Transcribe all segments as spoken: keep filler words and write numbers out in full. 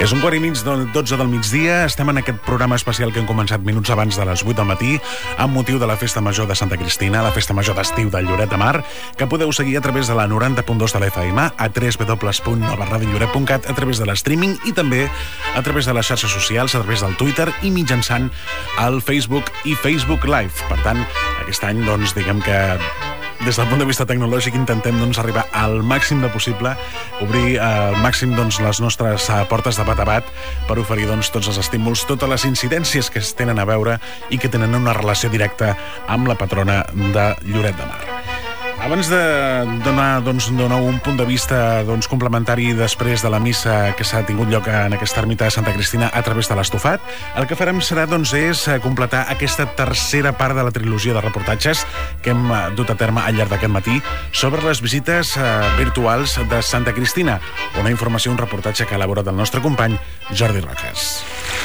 És un quart i mig del dotze del migdia. Estem en aquest programa especial que hem començat minuts abans de les vuit del matí amb motiu de la Festa Major de Santa Cristina, la Festa Major d'estiu del Lloret de Mar, que podeu seguir a través de la noranta punt dos de la F M, a w w w punt nova ràdio lloret punt cat, a través de l'streaming i també a través de les xarxes socials, a través del Twitter i mitjançant el Facebook i Facebook Live. Per tant, aquest any, doncs, diguem que des del punt de vista tecnològic intentem doncs, arribar al màxim de possible, obrir al màxim doncs, les nostres portes de bat a bat per oferir doncs, tots els estímuls, totes les incidències que es tenen a veure i que tenen una relació directa amb la patrona de Lloret de Mar. Abans de donar, doncs, donar un punt de vista doncs, complementari després de la missa que s'ha tingut lloc en aquesta ermita de Santa Cristina a través de l'estofat, el que farem serà doncs, és completar aquesta tercera part de la trilogia de reportatges que hem dut a terme al llarg d'aquest matí sobre les visites eh, virtuals de Santa Cristina. Una informació, un reportatge que ha elaborat el nostre company Jordi Rojas.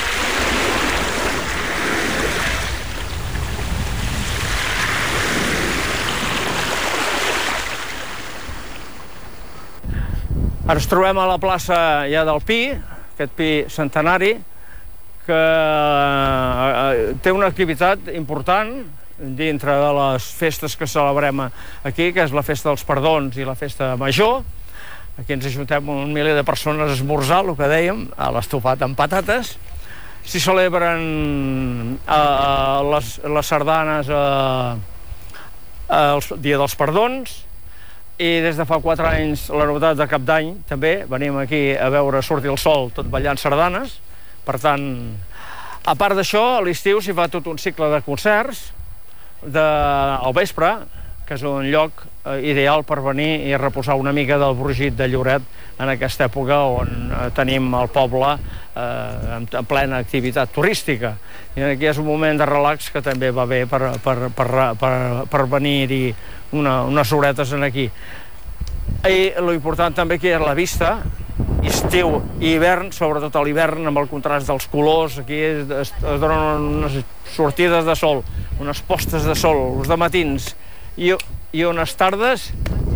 Ara ens trobem a la plaça ja del Pi, aquest Pi centenari, que té una activitat important dintre de les festes que celebrem aquí, que és la Festa dels Perdons i la Festa Major. Aquí ens ajuntem un miler de persones a esmorzar, el que dèiem, a l'estofat amb patates. S'hi celebren eh, les, les sardanes eh, el dia dels Perdons, i des de fa quatre anys, la novetat de Cap d'Any, també, venim aquí a veure sortir el sol tot ballant sardanes. Per tant, a part d'això, a l'estiu s'hi fa tot un cicle de concerts de, al vespre, que és un lloc eh, ideal per venir i reposar una mica del brogit de Lloret en aquesta època on eh, tenim el poble eh, en, en plena activitat turística. I aquí és un moment de relax que també va bé per, per, per, per, per venir-hi una, unes horetes en aquí. I l'important també aquí és la vista, estiu i hivern, sobretot a l'hivern, amb el contrast dels colors. Aquí es, es, es donen unes sortides de sol, unes postes de sol, uns dematins i, i unes tardes.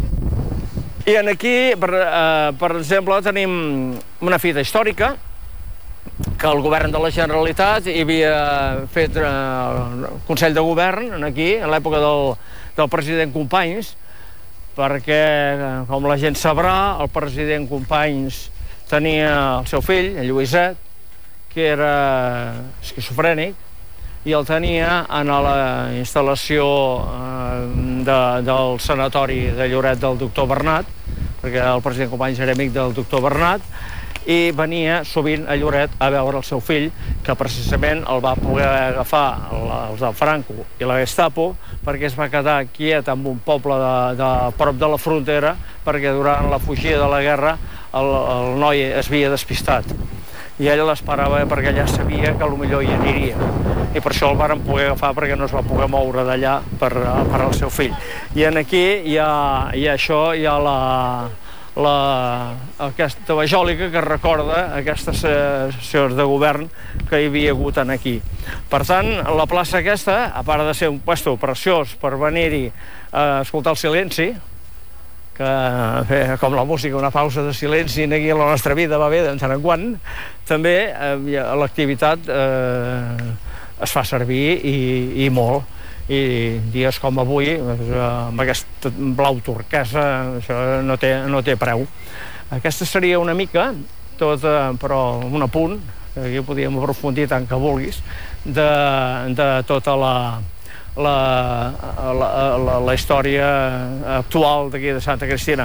I en aquí, per, eh, per exemple, tenim una fita històrica que el govern de la Generalitat hi havia fet eh, el Consell de Govern aquí, en l'època del, del president Companys, perquè, com la gent sabrà, el president Companys tenia el seu fill, en Lluïset, que era esquizofrènic, i el tenia en la instal·lació eh, de, del sanatori de Lloret del doctor Bernat, perquè el president Companys era amic del doctor Bernat, i venia sovint a Lloret a veure el seu fill, que precisament el va poder agafar els del Franco i la Gestapo, perquè es va quedar quiet en un poble de, de prop de la frontera, perquè durant la fugida de la guerra el, el noi es havia despistat. I ell l'esperava perquè ella sabia que potser hi aniria. I per això el varen poder agafar, perquè no es va poder moure d'allà per, per al seu fill. I en aquí hi ha, hi ha això, hi ha la... La, aquesta bajòlica que recorda aquestes sessions de govern que hi havia hagut aquí. Per tant, la plaça aquesta, a part de ser un puesto preciós per venir-hi a escoltar el silenci, que bé, com la música, una pausa de silenci aquí a la nostra vida va bé de tant en quant, també eh, l'activitat eh, es fa servir i, i molt. I dies com avui, amb aquest blau turquesa, això no té, no té preu. Aquesta seria una mica, tot, però un apunt, que aquí podíem aprofundir tant que vulguis, de, de tota la, la, la, la, la història actual d'aquí de Santa Cristina.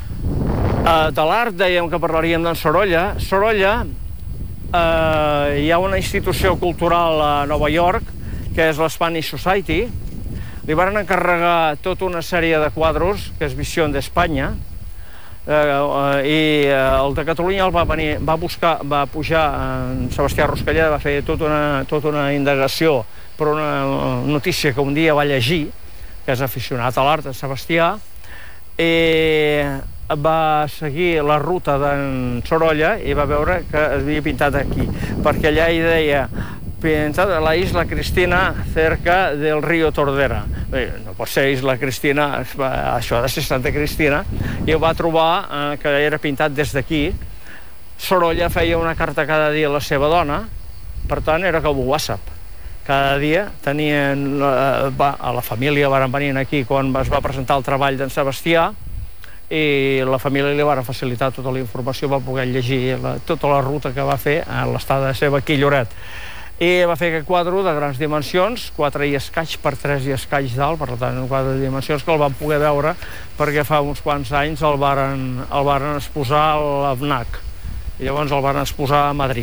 De l'art dèiem que parlaríem d'en Sorolla. Sorolla, eh, hi ha una institució cultural a Nova York, que és l'Spanish Society. Li van encarregar tota una sèrie de quadros, que és Visió d'Espanya, eh, i el de Catalunya el va, venir, va, buscar, va pujar en Sebastià Ruscalleda, va fer tota una, tota una indagació per una notícia que un dia va llegir, que és aficionat a l'art, en Sebastià, i va seguir la ruta d'en Sorolla i va veure que es havia pintat aquí, perquè allà hi deia pintada la Isla Cristina cerca del río Tordera. Bé, no pot ser Isla Cristina, això ha de ser Santa Cristina, i ho va trobar eh, que era pintat des d'aquí, Sorolla feia una carta cada dia a la seva dona, per tant era com WhatsApp. Cada dia tenien, va, a la família varen venir aquí quan es va presentar el treball d'en Sebastià, i la família li va facilitar tota la informació, va poder llegir la, tota la ruta que va fer a l'estada seva aquí a Lloret. I va fer aquest quadre de grans dimensions, quatre i escaig per tres i escaig d'alt, per tant, un quadre de dimensions que el van poder veure perquè fa uns quants anys el varen, el varen exposar a l'AFNAC, i llavors el van exposar a Madrid,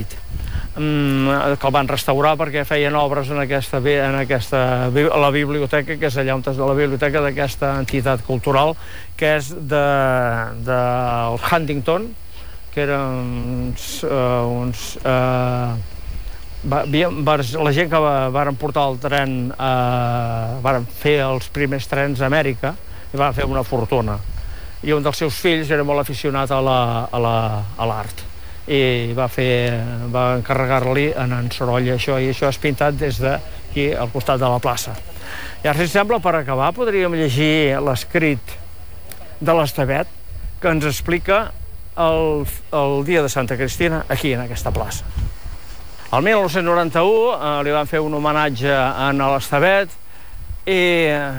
mm, que el van restaurar perquè feien obres en aquesta, en aquesta a la biblioteca, que és allà on és la biblioteca d'aquesta entitat cultural, que és de, de Huntington, que eren uns... Uh, uns uh, va, havia, la gent que va, varen portar el tren, uh, varen fer els primers trens a Amèrica, i van fer una fortuna. I un dels seus fills era molt aficionat a l'art. La, a la, i va, fer, va encarregar-li a en Sorolla això, i això és pintat des d'aquí al costat de la plaça. I ara, si sembla, per acabar, podríem llegir l'escrit de l'Estevet que ens explica el, el dia de Santa Cristina aquí, en aquesta plaça. El mil nou-cents noranta-u eh, li van fer un homenatge a l'Estevet i eh,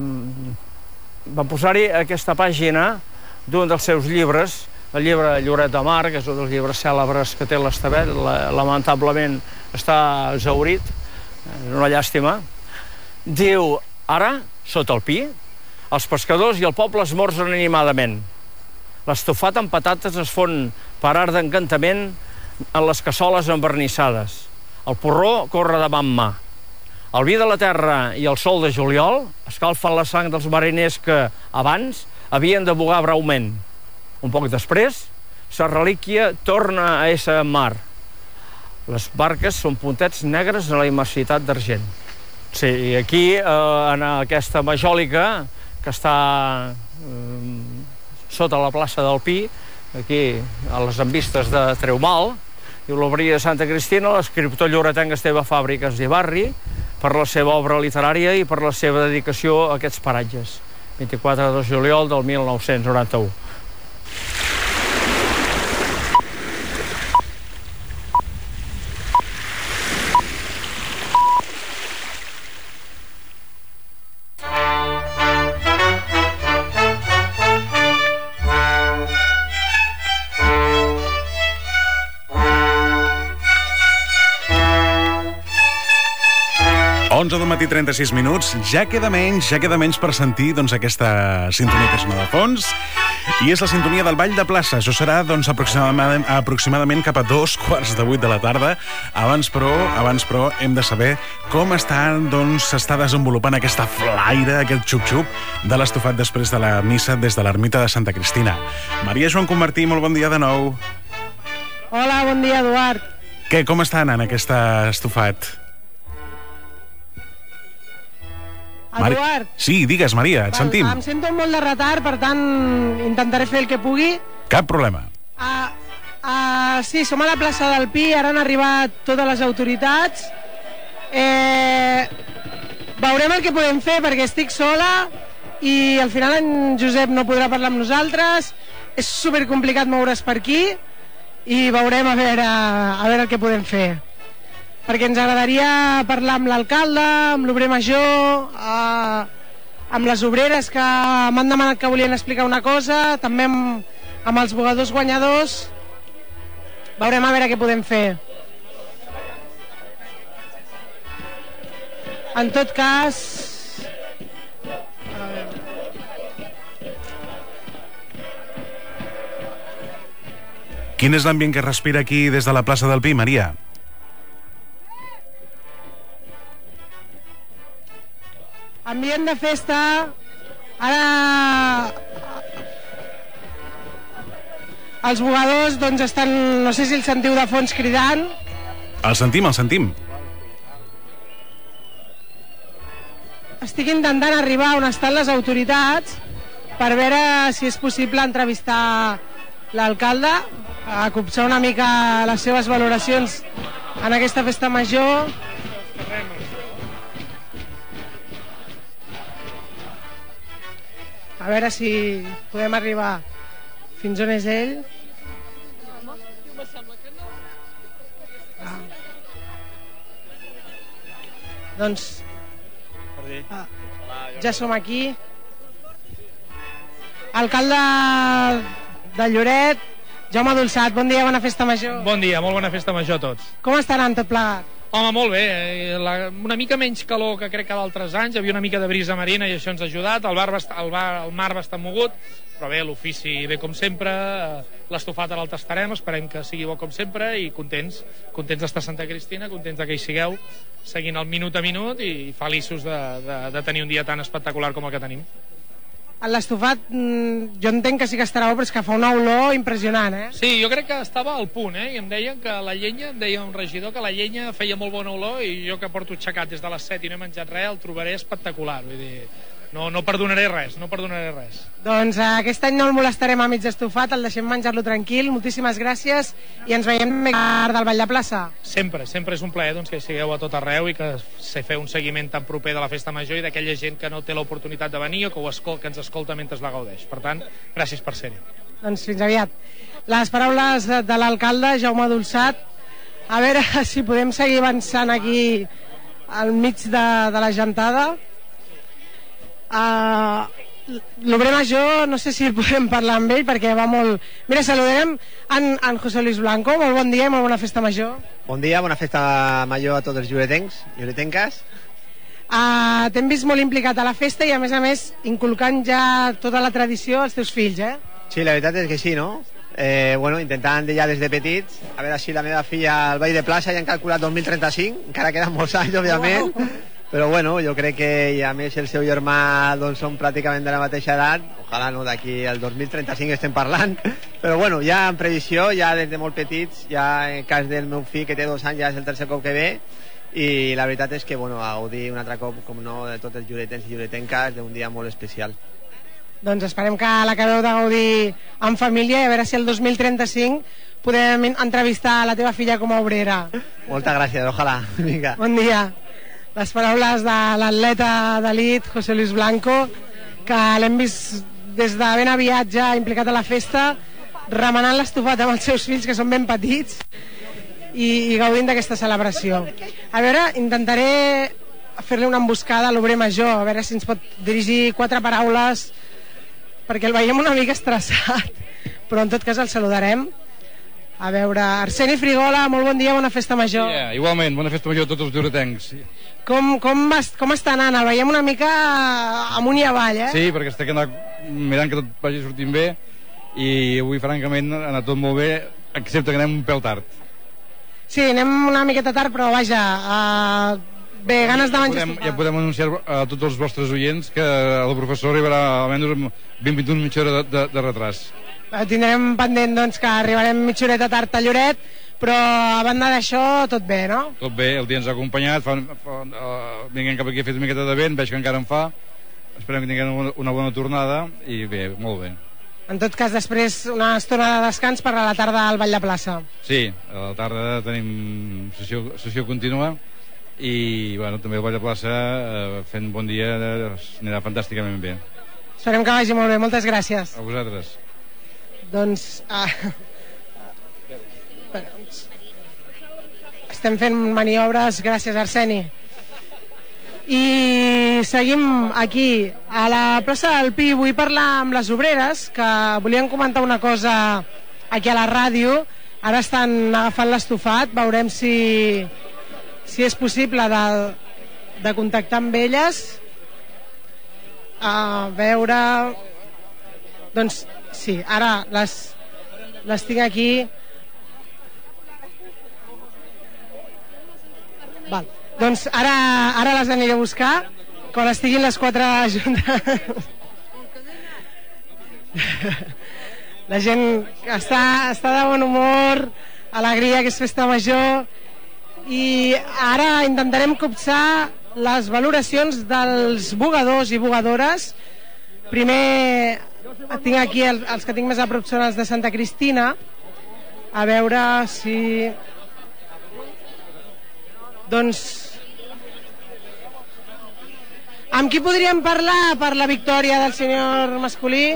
van posar-hi aquesta pàgina d'un dels seus llibres, el llibre Lloret de Mar, que és un dels llibres cèlebres que té l'Estevet, lamentablement està exhaurit, és una llàstima. Diu, ara, sota el pi, els pescadors i el poble esmorzen animadament. L'estofat amb patates es fon per art d'encantament en les cassoles envernissades. El porró corre de mà en mà. El vi de la terra i el sol de juliol escalfen la sang dels mariners que, abans, havien de bugar braument. Un poc després, sa relíquia torna a ésser en mar. Les barques són puntets negres en la immensitat d'argent. Sí, i aquí, eh, en aquesta majòlica, que està eh, sota la plaça del Pi, aquí, a les envistes de Treumal, i l'obria de Santa Cristina, l'escriptor lloretenc Esteve Fàbregas i Barri, per la seva obra literària i per la seva dedicació a aquests paratges. vint-i-quatre de juliol del mil nou-cents noranta-u. onze del matí, trenta-sis minuts. Ja queda menys, ja queda menys per sentir doncs, aquesta sintonia que sona de fons. I és la sintonia del Ball de Plaça. Això serà doncs, aproximadament, aproximadament cap a dos quarts de vuit de la tarda. Abans, però, abans, però hem de saber com està, doncs, s'està desenvolupant aquesta flaire, aquest xup-xup de l'estofat després de la missa des de l'ermita de Santa Cristina. Maria Joan Convertí, molt bon dia de nou. Hola, bon dia, Eduard. Què, com està anant aquest estofat? Eduard. Sí, digues, Maria, et sentim. Em sento molt de retard, per tant, intentaré fer el que pugui. Cap problema. Uh, uh, sí, som a la plaça del Pi, ara han arribat totes les autoritats. Eh, veurem el que podem fer, perquè estic sola i al final en Josep no podrà parlar amb nosaltres. És supercomplicat moure's per aquí i veurem a veure, a veure el que podem fer. Perquè ens agradaria parlar amb l'alcalde, amb l'obrer major, eh, amb les obreres que m'han demanat que volien explicar una cosa, també amb, amb els bugadors guanyadors. Veurem a veure què podem fer. En tot cas... A veure. Quin és l'ambient que respira aquí des de la plaça del Pi, Maria? Ambient de festa. Ara els bugadors doncs estan, no sé si el sentiu de fons cridant. El sentim, el sentim. Estic intentant arribar on estan les autoritats per veure si és possible entrevistar l'alcalde, a copsar una mica les seves valoracions en aquesta festa major. A veure si podem arribar fins on és ell. Doncs ah, ja som aquí. Alcalde de Lloret, Jaume Dolçat, bon dia, bona festa major. Bon dia, molt bona festa major a tots. Com estaran tot plegat? Home, molt bé, la, una mica menys calor que crec que d'altres anys, hi havia una mica de brisa marina i això ens ha ajudat, el, bar va estar, el, bar, el mar va estar mogut, però bé, l'ofici bé com sempre, l'estofat ara el tastarem, esperem que sigui bo com sempre i contents, contents d'estar a Santa Cristina, contents que hi sigueu, seguint el minut a minut i feliços de, de, de tenir un dia tan espectacular com el que tenim. L'estofat, jo entenc que sí que estarà bo, però és que fa una olor impressionant, eh? Sí, jo crec que estava al punt, eh? I em deien que la llenya, em deia un regidor que la llenya feia molt bona olor i jo que porto aixecat des de les set i no he menjat res, el trobaré espectacular. Vull dir, no, no perdonaré res, no perdonaré res. Doncs eh, aquest any no el molestarem a mig estofat, el deixem menjar-lo tranquil. Moltíssimes gràcies i ens veiem més tard del Ball de Plaça. Sempre, sempre és un plaer doncs, que hi sigueu a tot arreu i que se feu un seguiment tan proper de la festa major i d'aquella gent que no té l'oportunitat de venir o que, ho escol que ens escolta mentre la gaudeix. Per tant, gràcies per ser-hi. Doncs fins aviat. Les paraules de, de l'alcalde, Jaume Dolçat. A veure si podem seguir avançant aquí al mig de, de la gentada. Uh, L'obrer major, no sé si podem parlar amb ell perquè va molt... Mira, saludarem en, en José Luis Blanco. Molt bon dia i molt bona festa major. Bon dia, bona festa major a tots els lloretencs, lloretenques. Uh, T'hem vist molt implicat a la festa i a més a més inculcant ja tota la tradició als teus fills, eh? Sí, la veritat és que sí, no? Eh, bueno, intentant de ja des de petits, a veure si la meva filla al Ball de Plaça ja han calculat dos mil trenta-cinc, encara queden molts anys, òbviament. Wow. Però bueno, jo crec que i a més el seu germà doncs, són pràcticament de la mateixa edat, ojalà no d'aquí al dos mil trenta-cinc estem parlant, però bueno, ja en previsió, ja des de molt petits, ja en cas del meu fill que té dos anys ja és el tercer cop que ve, i la veritat és que bueno, a gaudir un altre cop, com no, de tots els lloretens i lloretenques d'un dia molt especial. Doncs esperem que l'acabeu de gaudir en família i a veure si el dos mil trenta-cinc podem entrevistar la teva filla com a obrera. Moltes gràcies, ojalà. Vinga. Bon dia. Les paraules de l'atleta d'elit, José Luis Blanco, que l'hem vist des de ben aviat ja implicat a la festa, remenant l'estofat amb els seus fills, que són ben petits, i, i gaudint d'aquesta celebració. A veure, intentaré fer-li una emboscada a l'obrer major, a veure si ens pot dirigir quatre paraules, perquè el veiem una mica estressat, però en tot cas el saludarem. A veure, Arseni Frigola, molt bon dia, bona festa major. Yeah, igualment, bona festa major a tots els lloretencs. Com, com, com està anant? El veiem una mica amunt i avall, eh? Sí, perquè estic anant mirant que tot vagi sortint bé i avui, francament, ha anat tot molt bé, excepte que anem un pèl tard. Sí, anem una miqueta tard, però vaja, uh, bé, ganes de menjar ja podem, ja podem anunciar a tots els vostres oients que el professor arribarà almenys amb vint minuts, mitja hora de, de, de retras. Tindrem pendent doncs, que arribarem mitja horeta tard a Lloret, però a banda d'això tot bé, no? Tot bé, el dia ens ha acompanyat, fa, fa, uh, vinguem cap aquí a fer una miqueta de vent, veig que encara en fa, esperem que tinguem una, una bona tornada i bé, molt bé. En tot cas, després una estona de descans per a la tarda al Ball de Plaça. Sí, a la tarda tenim sessió, sessió contínua i bueno, també el Ball de Plaça eh, fent bon dia anirà fantàsticament bé. Esperem que vagi molt bé, moltes gràcies. A vosaltres. Doncs ah, estem fent maniobres, gràcies Arseni. I seguim aquí a la plaça del Pi. Vull parlar amb les obreres que volien comentar una cosa aquí a la ràdio. Ara estan agafant l'estofat, veurem si, si és possible de, de contactar amb elles. A veure... Doncs sí, ara les, les tinc aquí. Val. Doncs ara, ara les aniré a buscar quan estiguin les quatre juntes. La gent està, està de bon humor, alegria, que és festa major, i ara intentarem copsar les valoracions dels bugadors i bugadores. Primer tinc aquí els, els que tinc més a prop són els de Santa Cristina. A veure si... Doncs... Amb qui podríem parlar per la victòria del senyor masculí?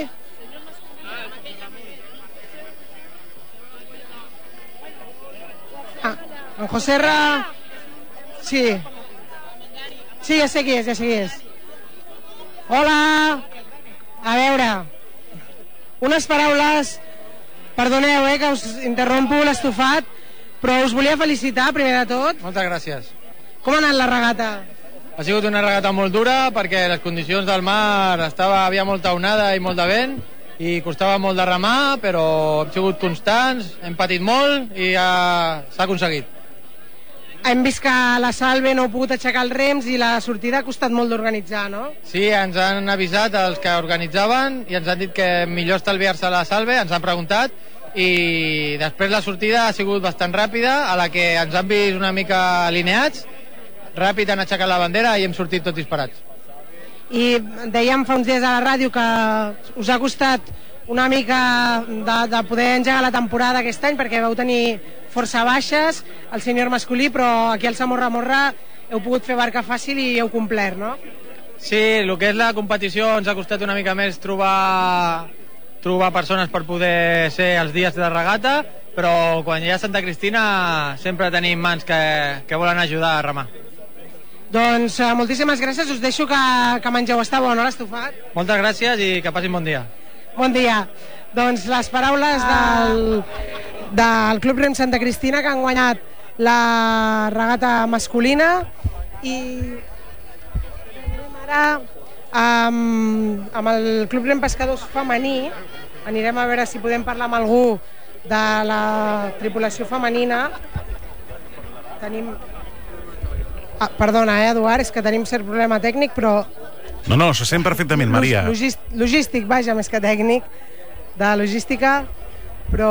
Ah, en José Ra... Sí. Sí, ja sé qui és, ja sé qui és. Hola! A veure, unes paraules, perdoneu eh, que us interrompo l'estofat, però us volia felicitar, primer de tot. Moltes gràcies. Com ha anat la regata? Ha sigut una regata molt dura perquè les condicions del mar estava, havia molta onada i molt de vent i costava molt de remar, però hem sigut constants, hem patit molt i ja s'ha aconseguit. Hem vist que la Salve no ha pogut aixecar els rems i la sortida ha costat molt d'organitzar, no? Sí, ens han avisat els que organitzaven i ens han dit que millor estalviar-se la Salve, ens han preguntat, i després la sortida ha sigut bastant ràpida, a la que ens han vist una mica alineats, ràpid han aixecat la bandera i hem sortit tots disparats. I dèiem fa uns dies a la ràdio que us ha costat una mica de, de poder engegar la temporada aquest any perquè vau tenir força baixes, el sènior masculí, però aquí al Samorra Morra heu pogut fer barca fàcil i heu complert, no? Sí, el que és la competició ens ha costat una mica més trobar, trobar persones per poder ser els dies de regata, però quan hi ha Santa Cristina sempre tenim mans que, que volen ajudar a remar. Doncs uh, moltíssimes gràcies, us deixo que, que mengeu, està bo, no, l'estofat? Moltes gràcies i que passin bon dia. Bon dia. Doncs les paraules del, del Club Rem Santa Cristina, que han guanyat la regata masculina, i ara amb, amb el Club Rem Pescadors femení anirem a veure si podem parlar amb algú de la tripulació femenina. Tenim... Ah, perdona, eh, Eduard, és que tenim cert problema tècnic, però... No, no, se sent perfectament, Maria. Logist, logístic, vaja, més que tècnic, de logística, però...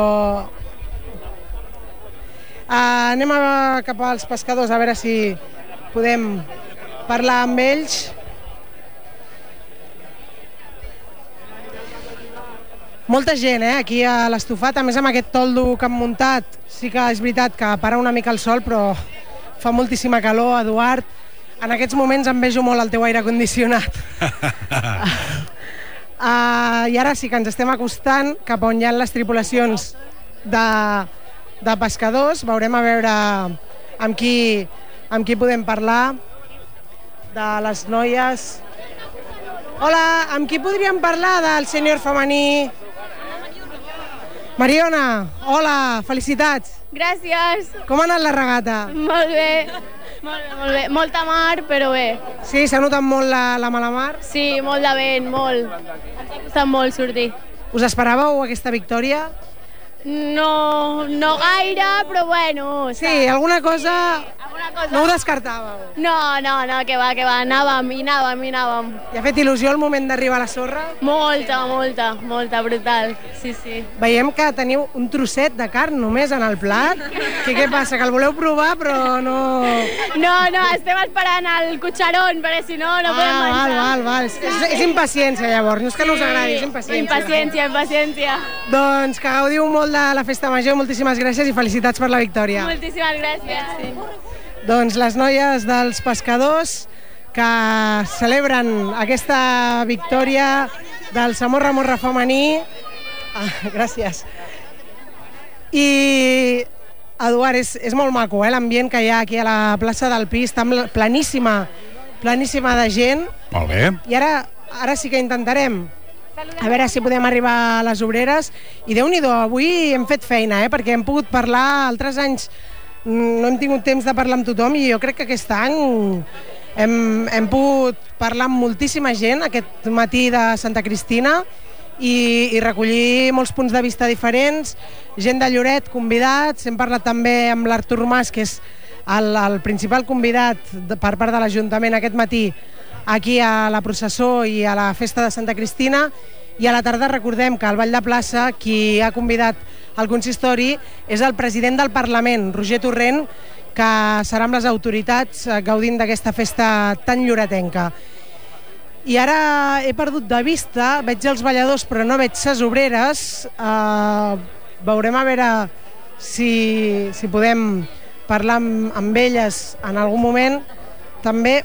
Uh, anem a, cap als pescadors a veure si podem parlar amb ells. Molta gent, eh, aquí a l'estofat, a més amb aquest toldo que han muntat, sí que és veritat que para una mica el sol, però fa moltíssima calor, Eduard. En aquests moments em vejo molt el teu aire condicionat. uh, I ara sí que ens estem acostant cap on hi ha les tripulacions de, de pescadors. Veurem a veure amb qui, amb qui podem parlar de les noies. Hola, amb qui podríem parlar del sènior femení? Mariona, hola, felicitats. Gràcies. Com ha anat la regata? Molt bé, molt bé, molt bé. Molta mar, però bé. Sí, s'ha notat molt la, la mala mar? Sí, molt de vent, molt. Ens ha costat molt sortir. Us esperàveu aquesta victòria? No, no gaire, però bueno. Sí, alguna cosa... Alguna cosa... No ho descartàveu? No, no, no, que va, que va. Anàvem, i anàvem, i anàvem. I ha fet il·lusió el moment d'arribar a la sorra? Molta, molta, molta, brutal. Sí, sí. Veiem que teniu un trosset de carn només en el plat. Que què passa, que el voleu provar però no... No, no, estem esperant el cotxaron, perquè si no, no ah, podem menjar. Val, val, val. És, és impaciència, llavors. No és que no us agradi, és impaciència. Impaciència, impaciència. Doncs que gaudiu molt de la festa major, moltíssimes gràcies i felicitats per la victòria. Moltíssimes gràcies. Sí. Doncs les noies dels pescadors que celebren aquesta victòria del Samorra Morra femení. Ah, gràcies. I, Eduard, és, és molt maco, eh, l'ambient que hi ha aquí a la plaça del Pi, està planíssima, planíssima de gent. Molt bé. I ara, ara sí que intentarem a veure si podem arribar a les obreres. I Déu-n'hi-do, avui hem fet feina, eh, perquè hem pogut parlar, altres anys no hem tingut temps de parlar amb tothom i jo crec que aquest any hem, hem pogut parlar amb moltíssima gent aquest matí de Santa Cristina i, i recollir molts punts de vista diferents, gent de Lloret, convidats, hem parlat també amb l'Artur Mas, que és el, el principal convidat de, per part de l'Ajuntament aquest matí aquí a la processó i a la festa de Santa Cristina, i a la tarda recordem que al Ball de Plaça qui ha convidat al consistori és el president del Parlament, Roger Torrent, que serà amb les autoritats gaudint d'aquesta festa tan lloretenca. I ara he perdut de vista, veig els balladors però no veig ses obreres, eh, veurem a veure si, si podem parlar amb, amb elles en algun moment. També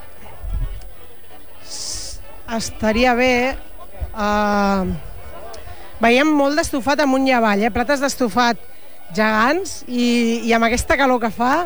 estaria bé... Uh, veiem molt d'estofat amunt i avall, eh? Plates d'estofat gegants i, i amb aquesta calor que fa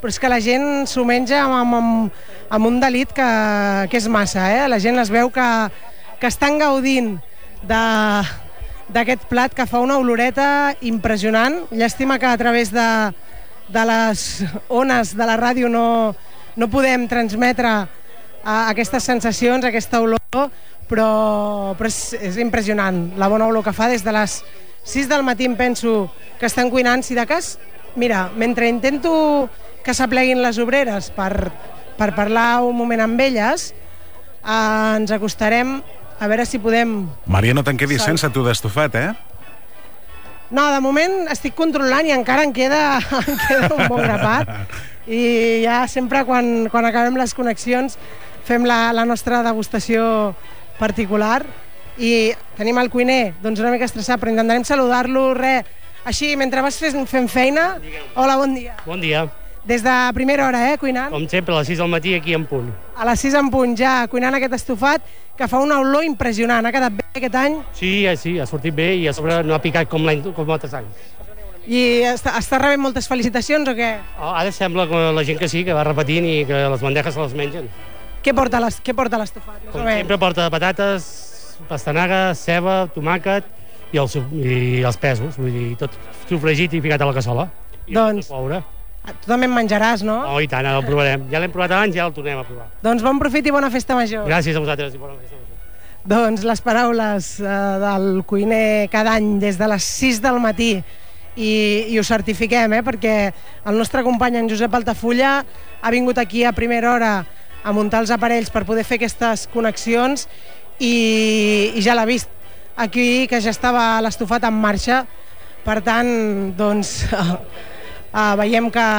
però és que la gent s'ho menja amb, amb, amb un delit que, que és massa, eh? La gent es veu que, que estan gaudint d'aquest plat que fa una oloreta impressionant. Llàstima que a través de, de les ones de la ràdio no, no podem transmetre uh, aquestes sensacions, aquesta olor, però, però és, és impressionant la bona olor que fa. Des de les sis del matí em penso que estan cuinant. Si de cas, mira, mentre intento que s'apleguin les obreres per, per parlar un moment amb elles, eh, ens acostarem a veure si podem... Maria, no te'n quedis sense tu d'estofat, eh? No, de moment estic controlant i encara en queda, en queda un bon grapat. I ja sempre quan, quan acabem les connexions fem la, la nostra degustació particular. I tenim el cuiner doncs una mica estressat, però intentarem saludar-lo, res, així, mentre vas fent, fent feina. Hola, bon dia. Bon dia. Des de primera hora, eh, cuinant? Com sempre, a les sis del matí, aquí en punt. A les sis en punt, ja, cuinant aquest estofat, que fa una olor impressionant. Ha quedat bé aquest any? Sí, sí, ha sortit bé i a sobre no ha picat com l'any com altres anys. I està, està rebent moltes felicitacions o què? Oh, ara sembla que la gent que sí, que va repetint i que les bandejes se les mengen. Què porta l'estofat? Com sempre porta patates, pastanaga, ceba, tomàquet i els, i els pesos, vull dir, tot sofregit i ficat a la cassola. I doncs, tu també en menjaràs, no? Oh, i tant, ara el provarem. Ja l'hem provat abans, ja el tornem a provar. Doncs bon profit i bona festa major. Gràcies a vosaltres i bona festa major. Doncs les paraules eh, del cuiner cada any des de les sis del matí i, i ho certifiquem, eh, perquè el nostre company en Josep Altafulla ha vingut aquí a primera hora a muntar els aparells per poder fer aquestes connexions i, i ja l'ha vist aquí, que ja estava l'estofat en marxa. Per tant, doncs, uh, uh, veiem que,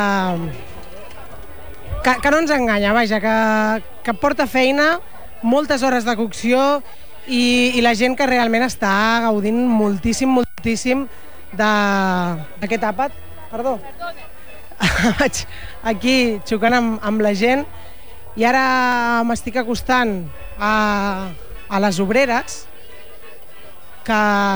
que, que no ens enganya, vaja, que, que porta feina, moltes hores de cocció i, i la gent que realment està gaudint moltíssim, moltíssim d'aquest àpat. Perdó. Vaig aquí xocant amb, amb la gent i ara m'estic acostant a, a les obreres que...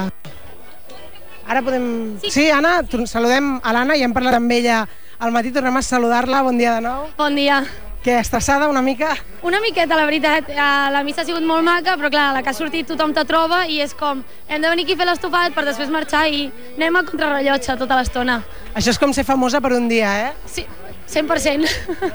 Ara podem... Sí, sí, Anna, saludem a l'Anna i hem parlat amb ella al matí, tornem a saludar-la. Bon dia de nou. Bon dia. Què, estressada una mica? Una miqueta, la veritat. La missa ha sigut molt maca, però clar, la que ha sortit tothom te troba i és com, hem de venir aquí a fer l'estofat per després marxar i anem a contrarrellotge tota l'estona. Això és com ser famosa per un dia, eh? Sí, cent per cent.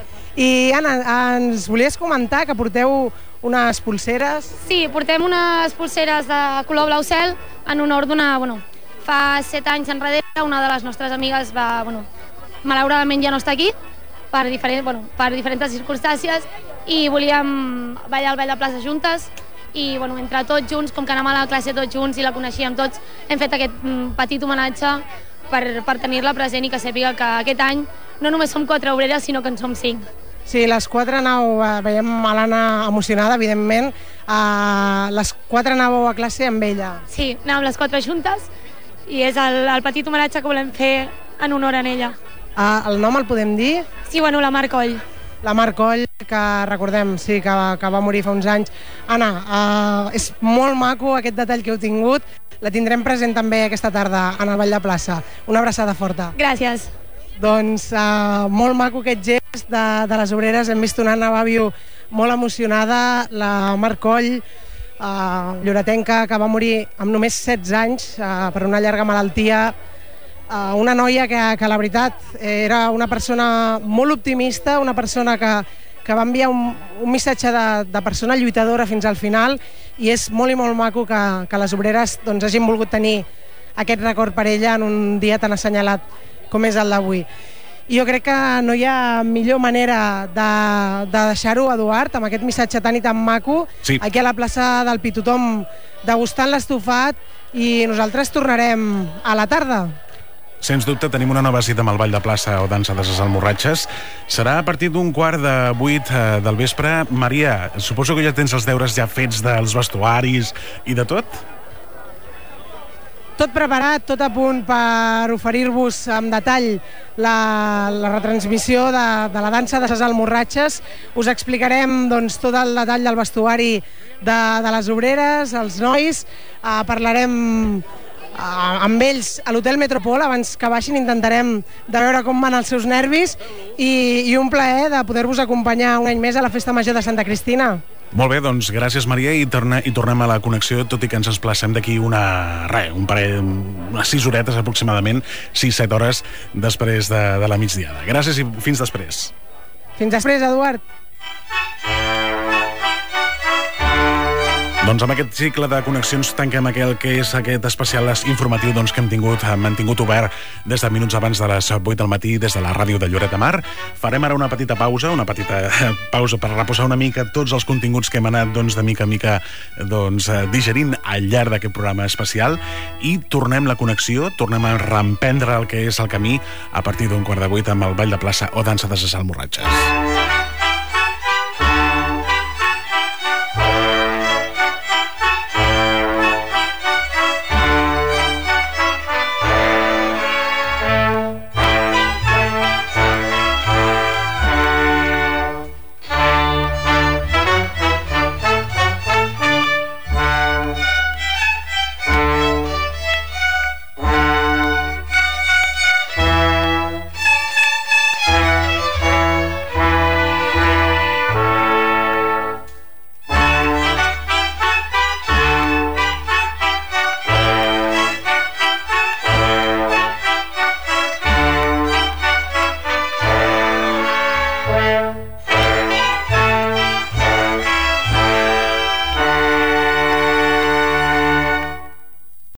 I Anna, ens volies comentar que porteu unes pulseres? Sí, portem unes pulseres de color blau cel en honor d'una... Bueno, fa set anys enrere una de les nostres amigues va... Bueno, malauradament ja no està aquí per, diferent, bueno, per diferents circumstàncies i volíem ballar al Ball de Plaça juntes i bueno, entre tots junts, com que anàvem a la classe tots junts i la coneixíem tots, hem fet aquest petit homenatge per, per tenir-la present i que sàpiga que aquest any no només som quatre obreres, sinó que en som cinc. Sí, les quatre anàveu, veiem a l'Anna emocionada, evidentment, uh, les quatre anàveu a classe amb ella. Sí, anàvem les quatre juntes i és el, el petit homenatge que volem fer en honor a ella. Uh, el nom el podem dir? Sí, bueno, la Mar Coll. La Mar Coll, que recordem, sí, que, que va morir fa uns anys. Anna, uh, és molt maco aquest detall que heu tingut. La tindrem present també aquesta tarda en el Ball de Plaça. Una abraçada forta. Gràcies. Doncs uh, molt maco aquest gest de, de les obreres. Hem vist una Anna Bàbio molt emocionada, la Mar Coll, uh, lloretenca, que va morir amb només setze anys uh, per una llarga malaltia. Uh, una noia que, que la veritat era una persona molt optimista, una persona que, que va enviar un, un missatge de, de persona lluitadora fins al final i és molt i molt maco que, que les obreres doncs, hagin volgut tenir aquest record per ella en un dia tan assenyalat com és el d'avui. I jo crec que no hi ha millor manera de, de deixar-ho, Eduard, amb aquest missatge tan i tan maco, sí. Aquí a la plaça del Pi, tothom degustant l'estofat i nosaltres tornarem a la tarda. Sens dubte tenim una nova cita amb el Ball de Plaça o Dansa de les Almorratxes. Serà a partir d'un quart de vuit eh, del vespre. Maria, suposo que ja tens els deures ja fets dels vestuaris i de tot? Tot preparat, tot a punt per oferir-vos amb detall la, la retransmissió de, de la Dansa de les Almorratxes. Us explicarem doncs, tot el detall del vestuari de, de les obreres, els nois. Eh, parlarem amb ells a l'Hotel Metropol. Abans que baixin intentarem de veure com van els seus nervis i, i un plaer de poder-vos acompanyar un any més a la Festa Major de Santa Cristina. Molt bé, doncs gràcies, Maria, i, torna, i tornem a la connexió, tot i que ens desplacem d'aquí una, res, un parell, unes sis horetes aproximadament, sis set hores després de, de la migdiada. Gràcies i fins després. Fins després, Eduard. Doncs amb aquest cicle de connexions tanquem aquell que és aquest especial informatiu doncs, que hem tingut, hem mantingut obert des de minuts abans de les vuit del matí des de la ràdio de Lloret de Mar. Farem ara una petita pausa, una petita pausa per reposar una mica tots els continguts que hem anat doncs, de mica a mica doncs, digerint al llarg d'aquest programa especial i tornem la connexió, tornem a reemprendre el que és el camí a partir d'un quart de vuit amb el Ball de Plaça o Dansa de les Almorratxes.